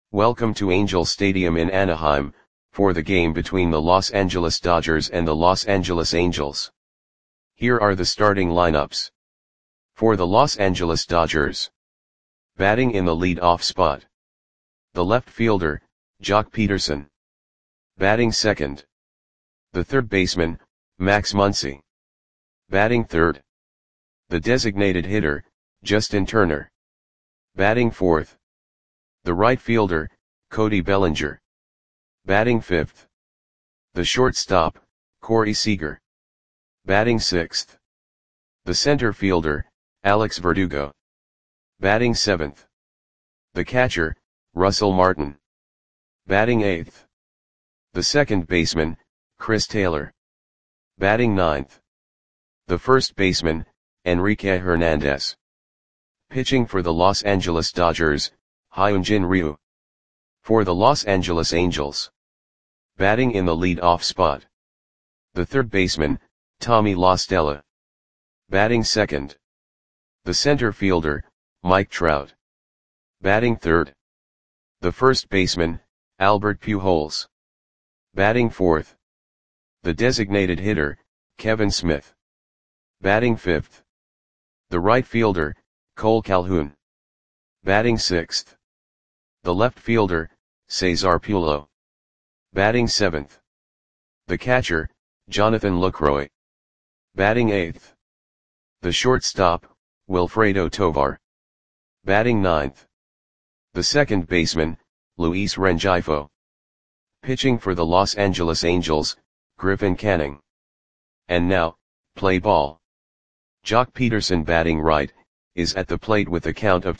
Welcome to Angel Stadium in Anaheim, for the game between the Los Angeles Dodgers and the Los Angeles Angels. Here are the starting lineups. For the Los Angeles Dodgers. Batting in the lead-off spot. The left fielder, Joc Pederson. Batting second. The third baseman, Max Muncy. Batting third. The designated hitter, Justin Turner. Batting fourth. The right fielder, Cody Bellinger. Batting fifth. The shortstop, Corey Seager. Batting sixth. The center fielder, Alex Verdugo. Batting seventh. The catcher, Russell Martin. Batting eighth. The second baseman, Chris Taylor. Batting ninth. The first baseman, Enrique Hernandez. Pitching for the Los Angeles Dodgers, Hyunjin Ryu. For the Los Angeles Angels. Batting in the lead-off spot. The third baseman, Tommy La Stella. Batting second. The center fielder, Mike Trout. Batting third. The first baseman, Albert Pujols. Batting fourth. The designated hitter, Kevin Smith. Batting fifth. The right fielder, Cole Calhoun. Batting sixth. The left fielder, Cesar Pulo. Batting seventh. The catcher, Jonathan Lucroy. Batting eighth. The shortstop, Wilfredo Tovar. Batting ninth. The second baseman, Luis Rengifo. Pitching for the Los Angeles Angels, Griffin Canning. And now, play ball. Joc Pederson batting right, is at the plate with a count of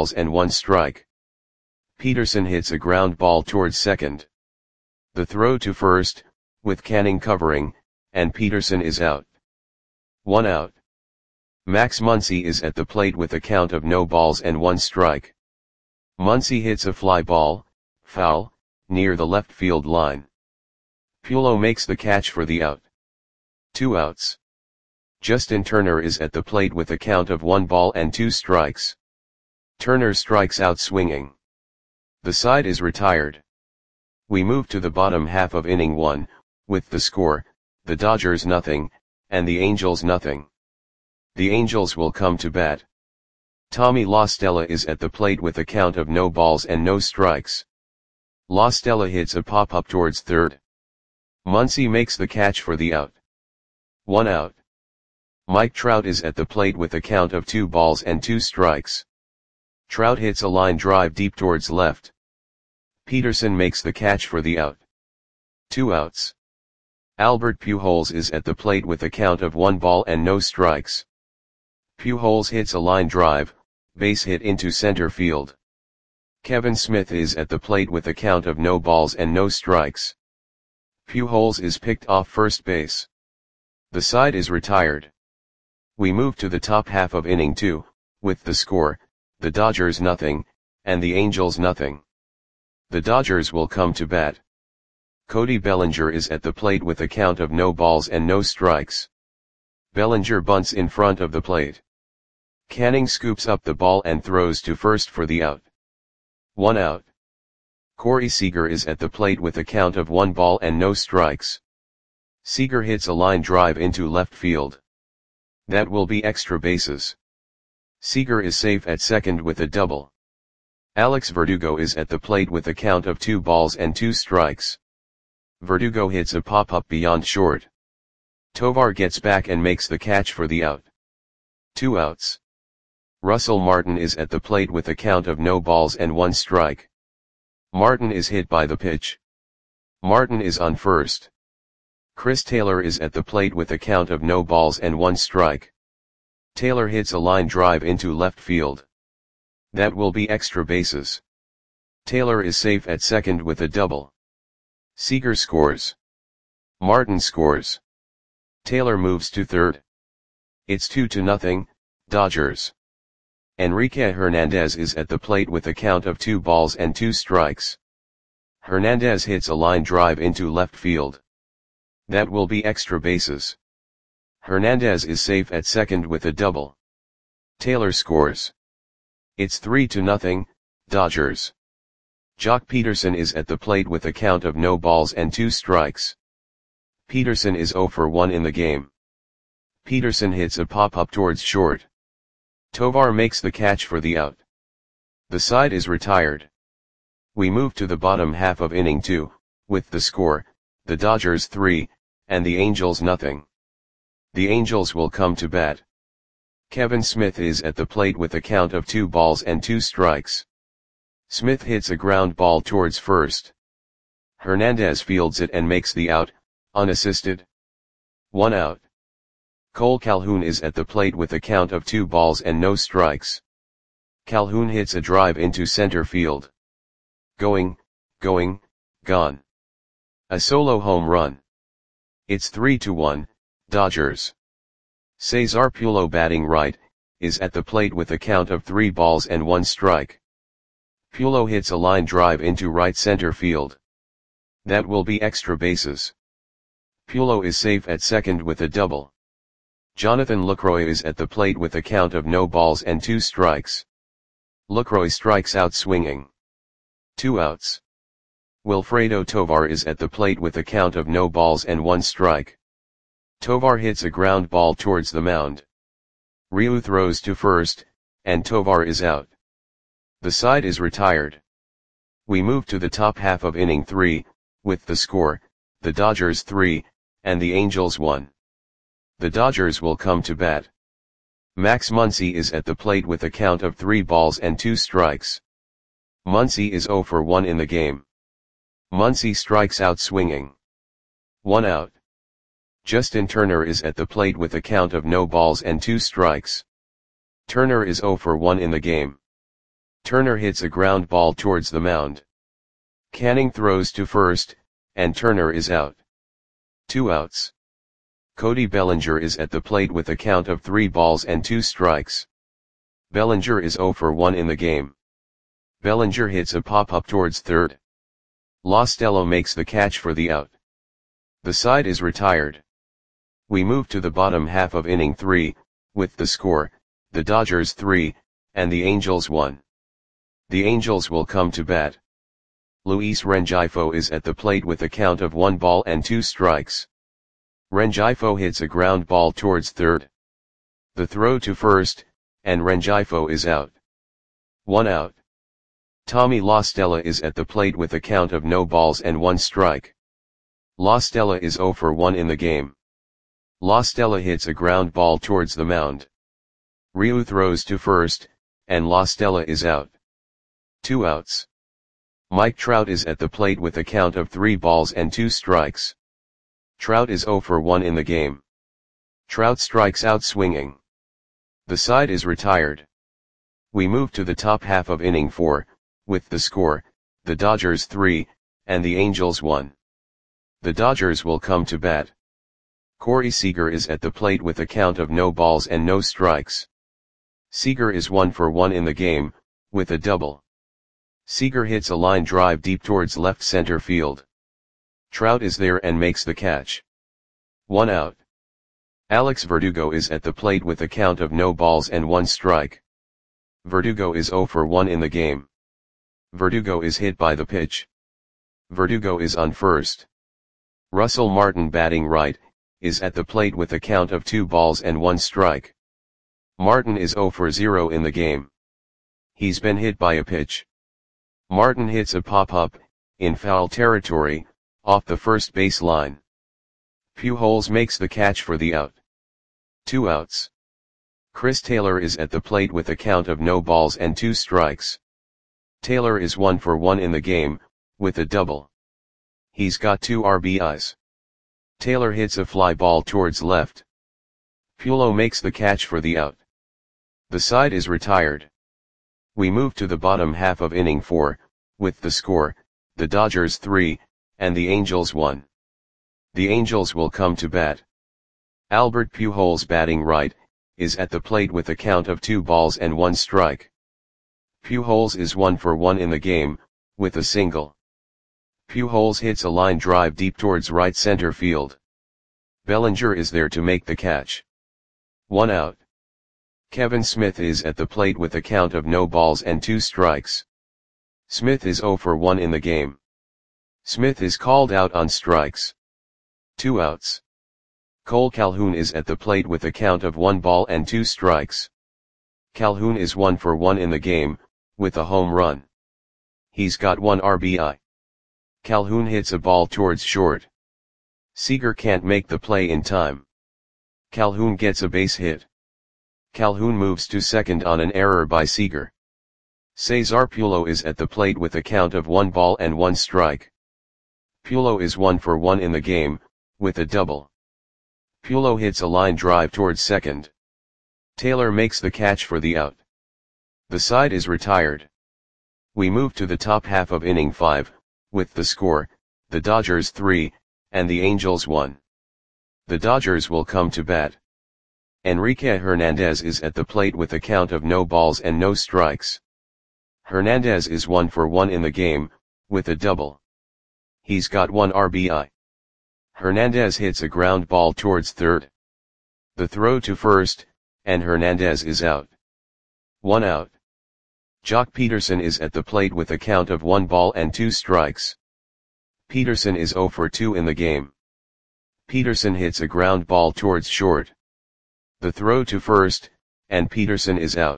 2-1 Pederson hits a ground ball towards second. The throw to first, with Canning covering, and Pederson is out. 1 out. Max Muncy is at the plate with a count of 0-1. Muncy hits a fly ball, foul, near the left field line. Pulo makes the catch for the out. 2 outs. Justin Turner is at the plate with a count of 1-2. Turner strikes out swinging. The side is retired. We move to the bottom half of inning 1, with the score, the Dodgers nothing, and the Angels nothing. The Angels will come to bat. Tommy La Stella is at the plate with a count of 0-0. La Stella hits a pop-up towards third. Muncy makes the catch for the out. 1 out. Mike Trout is at the plate with a count of 2-2. Trout hits a line drive deep towards left. Pederson makes the catch for the out. 2 outs. Albert Pujols is at the plate with a count of 1-0. Pujols hits a line drive, base hit into center field. Kevin Smith is at the plate with a count of 0-0. Pujols is picked off first base. The side is retired. We move to the top half of inning 2, with the score, the Dodgers nothing, and the Angels nothing. The Dodgers will come to bat. Cody Bellinger is at the plate with a count of 0-0. Bellinger bunts in front of the plate. Canning scoops up the ball and throws to first for the out. 1 out. Corey Seager is at the plate with a count of 1-0. Seager hits a line drive into left field. That will be extra bases. Seager is safe at second with a double. Alex Verdugo is at the plate with a count of 2-2. Verdugo hits a pop-up beyond short. Tovar gets back and makes the catch for the out. 2 outs. Russell Martin is at the plate with a count of 0-1. Martin is hit by the pitch. Martin is on first. Chris Taylor is at the plate with a count of 0-1. Taylor hits a line drive into left field. That will be extra bases. Taylor is safe at second with a double. Seager scores. Martin scores. Taylor moves to third. It's 2-0, Dodgers. Enrique Hernandez is at the plate with a count of 2-2. Hernandez hits a line drive into left field. That will be extra bases. Hernandez is safe at second with a double. Taylor scores. It's 3-0, Dodgers. Jock Peterson is at the plate with a count of no balls and 2 strikes. Peterson is 0 for 1 in the game. Peterson hits a pop-up towards short. Tovar makes the catch for the out. The side is retired. We move to the bottom half of inning 2, with the score, the Dodgers 3, and the Angels nothing. The Angels will come to bat. Kevin Smith is at the plate with a count of 2 balls and 2 strikes. Smith hits a ground ball towards first. Hernandez fields it and makes the out, unassisted. 1 out. Cole Calhoun is at the plate with a count of 2 balls and no strikes. Calhoun hits a drive into center field. Going, gone. A solo home run. It's 3-1, Dodgers. Cesar Pulo, batting right, is at the plate with a count of 3 balls and 1 strike. Pulo hits a line drive into right center field. That will be extra bases. Pulo is safe at second with a double. Jonathan Lucroy is at the plate with a count of no balls and 2 strikes. Lucroy strikes out swinging. 2 outs. Wilfredo Tovar is at the plate with a count of no balls and 1 strike. Tovar hits a ground ball towards the mound. Ryu throws to first, and Tovar is out. The side is retired. We move to the top half of inning 3, with the score, the Dodgers 3, and the Angels 1. The Dodgers will come to bat. Max Muncy is at the plate with a count of 3 balls and 2 strikes. Muncy is 0 for 1 in the game. Muncy strikes out swinging. 1 out. Justin Turner is at the plate with a count of no balls and 2 strikes. Turner is 0 for 1 in the game. Turner hits a ground ball towards the mound. Canning throws to first, and Turner is out. 2 outs. Cody Bellinger is at the plate with a count of 3 balls and 2 strikes. Bellinger is 0 for 1 in the game. Bellinger hits a pop-up towards third. Lostello makes the catch for the out. The side is retired. We move to the bottom half of inning 3, with the score, the Dodgers 3, and the Angels 1. The Angels will come to bat. Luis Rengifo is at the plate with a count of 1 ball and 2 strikes. Rengifo hits a ground ball towards third. The throw to first, and Rengifo is out. 1 out. Tommy La Stella is at the plate with a count of no balls and 1 strike. La Stella is 0 for 1 in the game. La Stella hits a ground ball towards the mound. Ryu throws to first, and La Stella is out. 2 outs. Mike Trout is at the plate with a count of 3 balls and 2 strikes. Trout is 0 for 1 in the game. Trout strikes out swinging. The side is retired. We move to the top half of inning 4, with the score, the Dodgers 3, and the Angels 1. The Dodgers will come to bat. Corey Seager is at the plate with a count of no balls and no strikes. Seager is 1 for 1 in the game, with a double. Seager hits a line drive deep towards left center field. Trout is there and makes the catch. 1 out. Alex Verdugo is at the plate with a count of no balls and 1 strike. Verdugo is 0 for 1 in the game. Verdugo is hit by the pitch. Verdugo is on first. Russell Martin, batting right, is at the plate with a count of 2 balls and 1 strike. Martin is 0 for 0 in the game. He's been hit by a pitch. Martin hits a pop-up, in foul territory, off the first base line. Pujols makes the catch for the out. 2 outs. Chris Taylor is at the plate with a count of no balls and 2 strikes. Taylor is 1 for 1 in the game, with a double. He's got 2 RBIs. Taylor hits a fly ball towards left. Pulo makes the catch for the out. The side is retired. We move to the bottom half of inning 4, with the score, the Dodgers 3, and the Angels 1. The Angels will come to bat. Albert Pujols, batting right, is at the plate with a count of 2 balls and 1 strike. Pujols is 1 for 1 in the game, with a single. Pujols hits a line drive deep towards right center field. Bellinger is there to make the catch. 1 out. Kevin Smith is at the plate with a count of no balls and 2 strikes. Smith is 0 for 1 in the game. Smith is called out on strikes. 2 outs. Cole Calhoun is at the plate with a count of 1 ball and 2 strikes. Calhoun is 1 for 1 in the game, with a home run. He's got 1 RBI. Calhoun hits a ball towards short. Seager can't make the play in time. Calhoun gets a base hit. Calhoun moves to second on an error by Seager. Cesar Pulo is at the plate with a count of 1 ball and 1 strike. Pulo is 1 for 1 in the game, with a double. Pulo hits a line drive towards second. Taylor makes the catch for the out. The side is retired. We move to the top half of inning 5, with the score, the Dodgers 3, and the Angels 1. The Dodgers will come to bat. Enrique Hernandez is at the plate with a count of no balls and no strikes. Hernandez is 1 for 1 in the game, with a double. He's got 1 RBI. Hernandez hits a ground ball towards third. The throw to first, and Hernandez is out. 1 out. Jock Peterson is at the plate with a count of 1 ball and 2 strikes. Peterson is 0 for 2 in the game. Peterson hits a ground ball towards short. The throw to first, and Peterson is out.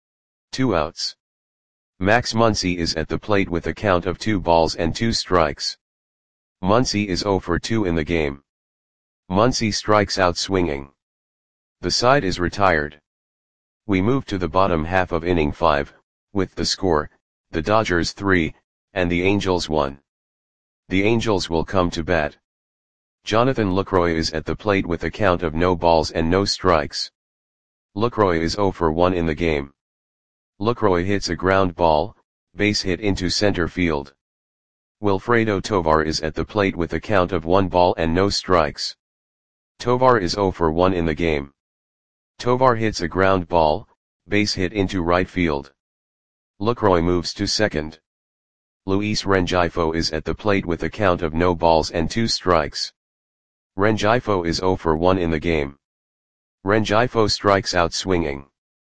2 outs. Max Muncy is at the plate with a count of 2 balls and 2 strikes. Muncy is 0 for 2 in the game. Muncy strikes out swinging. The side is retired. We move to the bottom half of inning 5, with the score, the Dodgers 3, and the Angels 1. The Angels will come to bat. Jonathan Lucroy is at the plate with a count of no balls and no strikes. Lucroy is 0 for 1 in the game. Lucroy hits a ground ball, base hit into center field. Wilfredo Tovar is at the plate with a count of 1 ball and no strikes. Tovar is 0 for 1 in the game. Tovar hits a ground ball, base hit into right field. Lucroy moves to second. Luis Rengifo is at the plate with a count of no balls and 2 strikes. Rengifo is 0 for 1 in the game. Rengifo strikes out swinging.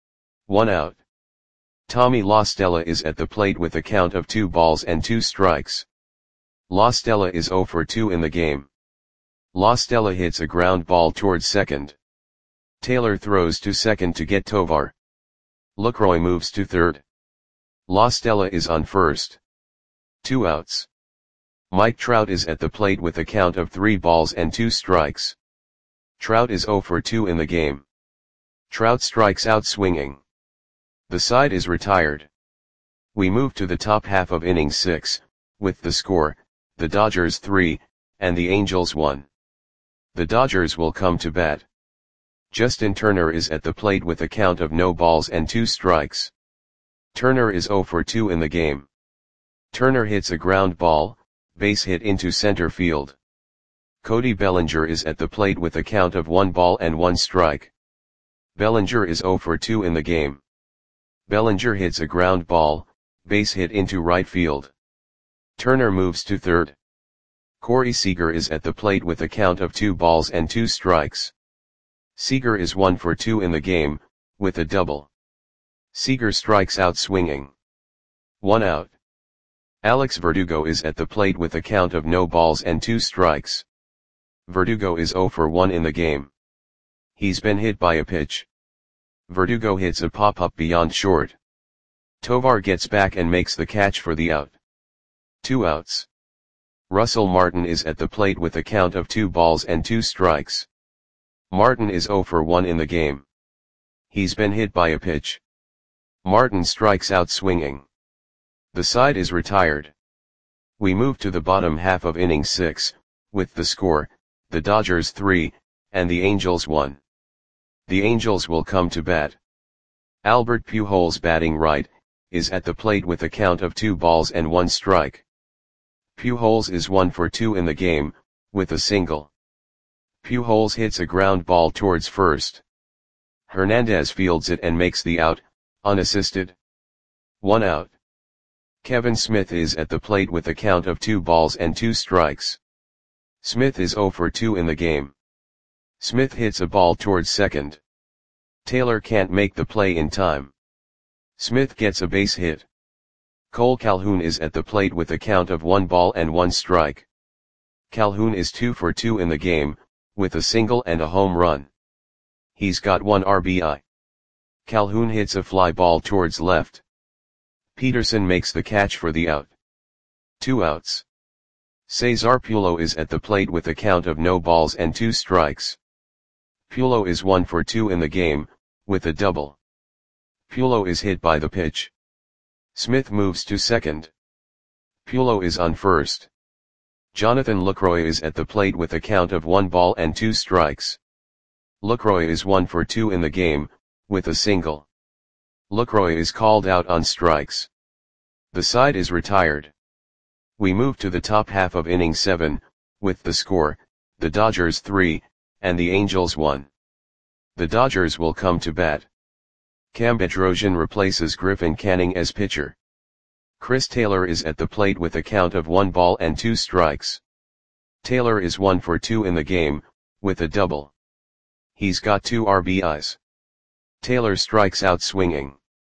1 out. Tommy La Stella is at the plate with a count of 2 balls and 2 strikes. La Stella is 0 for 2 in the game. La Stella hits a ground ball towards second. Taylor throws to second to get Tovar. Lucroy moves to third. La Stella is on first. 2 outs. Mike Trout is at the plate with a count of 3 balls and 2 strikes. Trout is 0 for 2 in the game. Trout strikes out swinging. The side is retired. We move to the top half of inning 6, with the score, the Dodgers 3, and the Angels 1. The Dodgers will come to bat. Justin Turner is at the plate with a count of no balls and 2 strikes. Turner is 0 for 2 in the game. Turner hits a ground ball, base hit into center field. Cody Bellinger is at the plate with a count of 1 ball and 1 strike. Bellinger is 0 for 2 in the game. Bellinger hits a ground ball, base hit into right field. Turner moves to third. Corey Seager is at the plate with a count of 2 balls and 2 strikes. Seager is 1 for 2 in the game, with a double. Seager strikes out swinging. 1 out. Alex Verdugo is at the plate with a count of no balls and 2 strikes. Verdugo is 0 for 1 in the game. He's been hit by a pitch. Verdugo hits a pop-up beyond short. Tovar gets back and makes the catch for the out. 2 outs. Russell Martin is at the plate with a count of 2 balls and 2 strikes. Martin is 0 for 1 in the game. He's been hit by a pitch. Martin strikes out swinging. The side is retired. We move to the bottom half of inning 6, with the score, the Dodgers 3, and the Angels 1. The Angels will come to bat. Albert Pujols, batting right, is at the plate with a count of 2 balls and 1 strike. Pujols is 1 for 2 in the game, with a single. Pujols hits a ground ball towards first. Hernandez fields it and makes the out, unassisted. 1 out. Kevin Smith is at the plate with a count of 2 balls and 2 strikes. Smith is 0 for 2 in the game. Smith hits a ball towards second. Taylor can't make the play in time. Smith gets a base hit. Cole Calhoun is at the plate with a count of 1 ball and 1 strike. Calhoun is 2 for 2 in the game, with a single and a home run. He's got 1 RBI. Calhoun hits a fly ball towards left. Peterson makes the catch for the out. 2 outs. Cesar Pulo is at the plate with a count of no balls and 2 strikes. Pulo is 1 for 2 in the game, with a double. Pulo is hit by the pitch. Smith moves to second. Pulo is on first. Jonathan Lucroy is at the plate with a count of 1 ball and 2 strikes. Lucroy is 1 for 2 in the game, with a single. Lucroy is called out on strikes. The side is retired. We move to the top half of inning 7, with the score, the Dodgers 3, and the Angels 1. The Dodgers will come to bat. Cam Bedrosian replaces Griffin Canning as pitcher. Chris Taylor is at the plate with a count of 1 ball and 2 strikes. Taylor is 1 for 2 in the game, with a double. He's got 2 RBIs. Taylor strikes out swinging.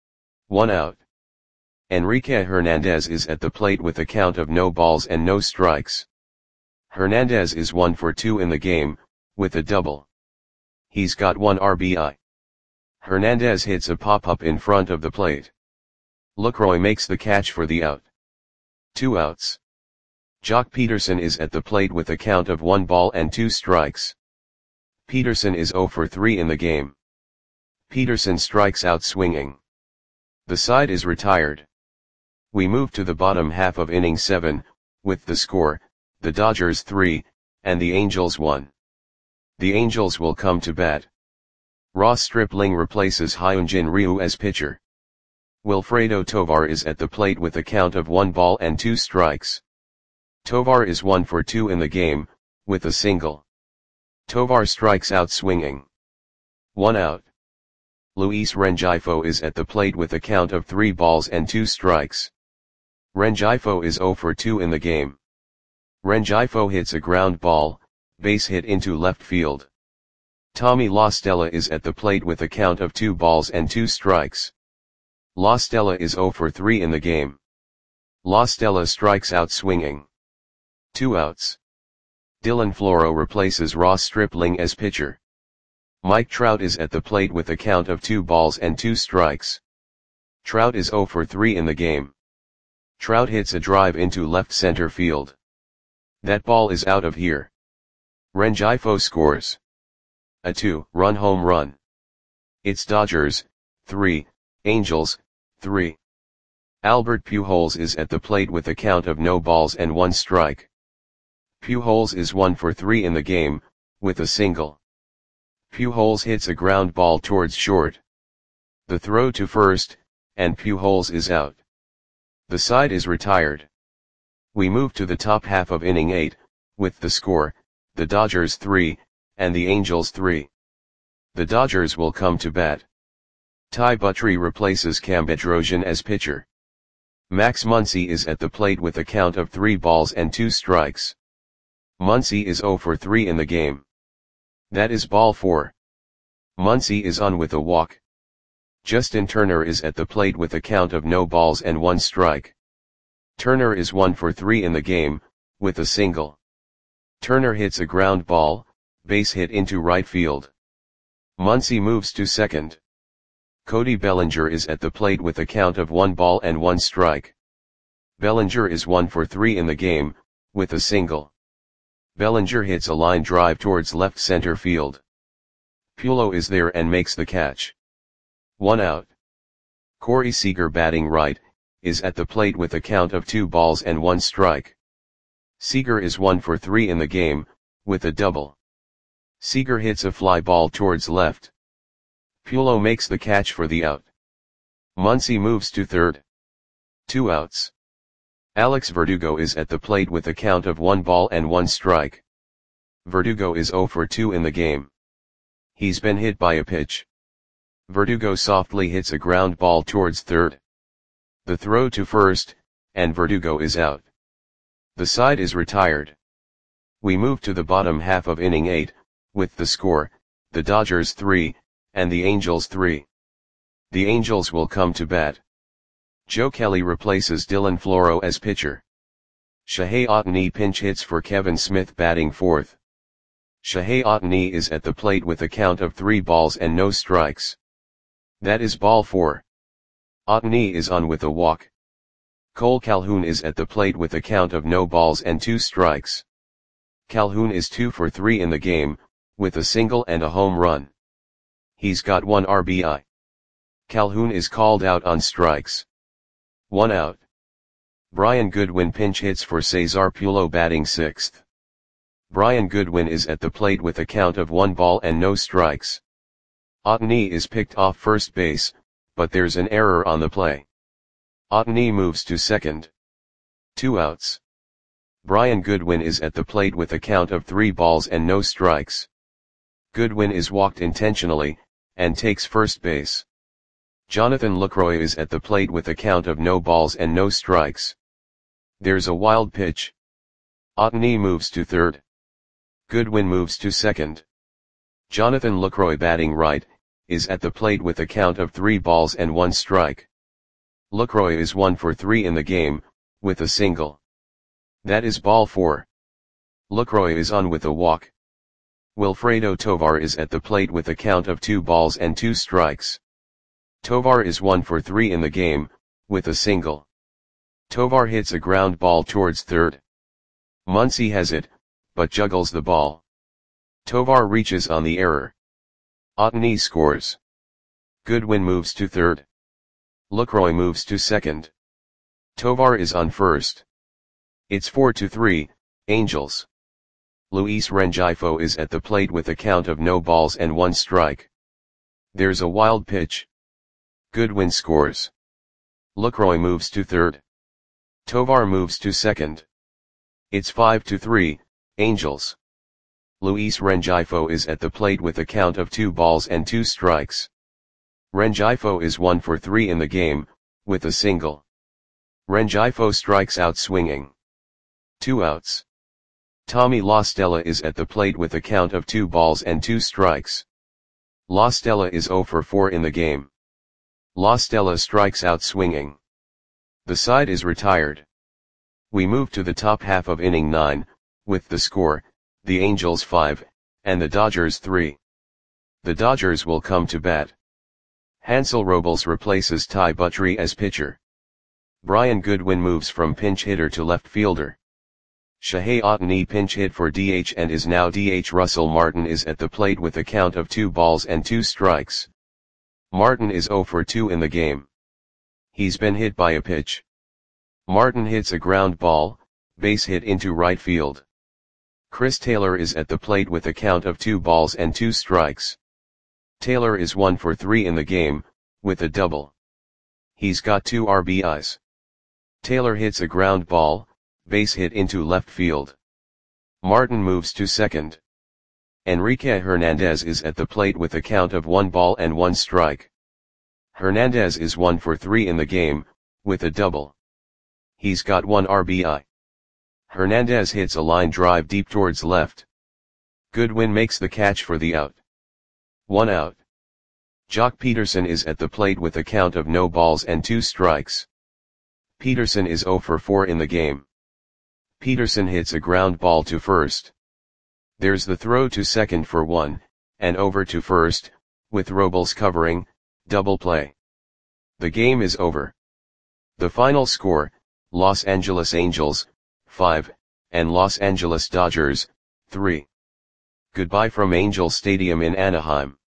1 out. Enrique Hernandez is at the plate with a count of no balls and no strikes. Hernandez is 1 for 2 in the game, with a double. He's got 1 RBI. Hernandez hits a pop-up in front of the plate. Lucroy makes the catch for the out. 2 outs. Jock Peterson is at the plate with a count of 1 ball and 2 strikes. Peterson is 0 for 3 in the game. Peterson strikes out swinging. The side is retired. We move to the bottom half of inning 7, with the score, the Dodgers 3, and the Angels 1. The Angels will come to bat. Ross Stripling replaces Hyunjin Ryu as pitcher. Wilfredo Tovar is at the plate with a count of 1 ball and 2 strikes. Tovar is 1 for 2 in the game, with a single. Tovar strikes out swinging. 1 out. Luis Rengifo is at the plate with a count of 3 balls and 2 strikes. Rengifo is 0 for 2 in the game. Rengifo hits a ground ball, base hit into left field. Tommy La Stella is at the plate with a count of 2 balls and 2 strikes. La Stella is 0 for 3 in the game. La Stella strikes out swinging. 2 outs. Dylan Floro replaces Ross Stripling as pitcher. Mike Trout is at the plate with a count of 2 balls and 2 strikes. Trout is 0 for 3 in the game. Trout hits a drive into left center field. That ball is out of here. Rengifo scores a 2-run home run. It's Dodgers 3, Angels 3. Albert Pujols is at the plate with a count of no balls and 1 strike. Pujols is 1 for 3 in the game, with a single. Pujols hits a ground ball towards short. The throw to first, and Pujols is out. The side is retired. We move to the top half of inning 8, with the score, the Dodgers 3, and the Angels 3. The Dodgers will come to bat. Ty Buttrey replaces Cam Bedrosian as pitcher. Max Muncy is at the plate with a count of 3 balls and 2 strikes. Muncy is 0 for 3 in the game. That is ball 4. Muncy is on with a walk. Justin Turner is at the plate with a count of no balls and 1 strike. Turner is 1 for 3 in the game, with a single. Turner hits a ground ball, base hit into right field. Muncy moves to second. Cody Bellinger is at the plate with a count of 1 ball and 1 strike. Bellinger is 1 for 3 in the game, with a single. Bellinger hits a line drive towards left center field. Pulo is there and makes the catch. 1 out. Corey Seager, batting right, is at the plate with a count of 2 balls and 1 strike. Seager is 1 for 3 in the game, with a double. Seager hits a fly ball towards left. Pulo makes the catch for the out. Muncy moves to third. 2 outs. Alex Verdugo is at the plate with a count of 1 ball and 1 strike. Verdugo is 0 for 2 in the game. He's been hit by a pitch. Verdugo softly hits a ground ball towards third. The throw to first, and Verdugo is out. The side is retired. We move to the bottom half of inning 8, with the score, the Dodgers 3, and the Angels 3. The Angels will come to bat. Joe Kelly replaces Dylan Floro as pitcher. Shohei Ohtani pinch hits for Kevin Smith batting fourth. Shohei Ohtani is at the plate with a count of 3 balls and no strikes. That is ball 4. Ohtani is on with a walk. Cole Calhoun is at the plate with a count of no balls and 2 strikes. Calhoun is 2 for 3 in the game, with a single and a home run. He's got 1 RBI. Calhoun is called out on strikes. 1 out. Brian Goodwin pinch hits for Cesar Pulo batting sixth. Brian Goodwin is at the plate with a count of 1 ball and no strikes. Ohtani is picked off first base, but there's an error on the play. Ohtani moves to second. 2 outs. Brian Goodwin is at the plate with a count of 3 balls and no strikes. Goodwin is walked intentionally, and takes first base. Jonathan Lucroy is at the plate with a count of no balls and no strikes. There's a wild pitch. Ohtani moves to third. Goodwin moves to second. Jonathan Lucroy batting right, is at the plate with a count of 3 balls and 1 strike. Lucroy is 1 for 3 in the game, with a single. That is ball 4. Lucroy is on with a walk. Wilfredo Tovar is at the plate with a count of 2 balls and 2 strikes. Tovar is 1 for 3 in the game, with a single. Tovar hits a ground ball towards third. Muncy has it, but juggles the ball. Tovar reaches on the error. Ohtani scores. Goodwin moves to third. Lucroy moves to second. Tovar is on first. It's 4-3, Angels. Luis Rengifo is at the plate with a count of no balls and 1 strike. There's a wild pitch. Goodwin scores. Lucroy moves to third. Tovar moves to second. It's 5-3, Angels. Luis Rengifo is at the plate with a count of 2 balls and 2 strikes. Rengifo is 1 for 3 in the game, with a single. Rengifo strikes out swinging. 2 outs. Tommy La Stella is at the plate with a count of 2 balls and 2 strikes. La Stella is 0 for 4 in the game. La Stella strikes out swinging. The side is retired. We move to the top half of inning 9, with the score, the Angels 5, and the Dodgers 3. The Dodgers will come to bat. Hansel Robles replaces Ty Buttrey as pitcher. Brian Goodwin moves from pinch hitter to left fielder. Shohei Ohtani pinch hit for DH and is now DH. Russell Martin is at the plate with a count of 2 balls and 2 strikes. Martin is 0 for 2 in the game. He's been hit by a pitch. Martin hits a ground ball, base hit into right field. Chris Taylor is at the plate with a count of 2 balls and 2 strikes. Taylor is 1 for 3 in the game, with a double. He's got 2 RBIs. Taylor hits a ground ball, base hit into left field. Martin moves to second. Enrique Hernandez is at the plate with a count of 1 ball and 1 strike. Hernandez is 1 for 3 in the game, with a double. He's got 1 RBI. Hernandez hits a line drive deep towards left. Goodwin makes the catch for the out. 1 out. Jock Peterson is at the plate with a count of no balls and 2 strikes. Peterson is 0 for 4 in the game. Peterson hits a ground ball to first. There's the throw to second for 1, and over to first, with Robles covering, double play. The game is over. The final score, Los Angeles Angels, 5, and Los Angeles Dodgers, 3. Goodbye from Angel Stadium in Anaheim.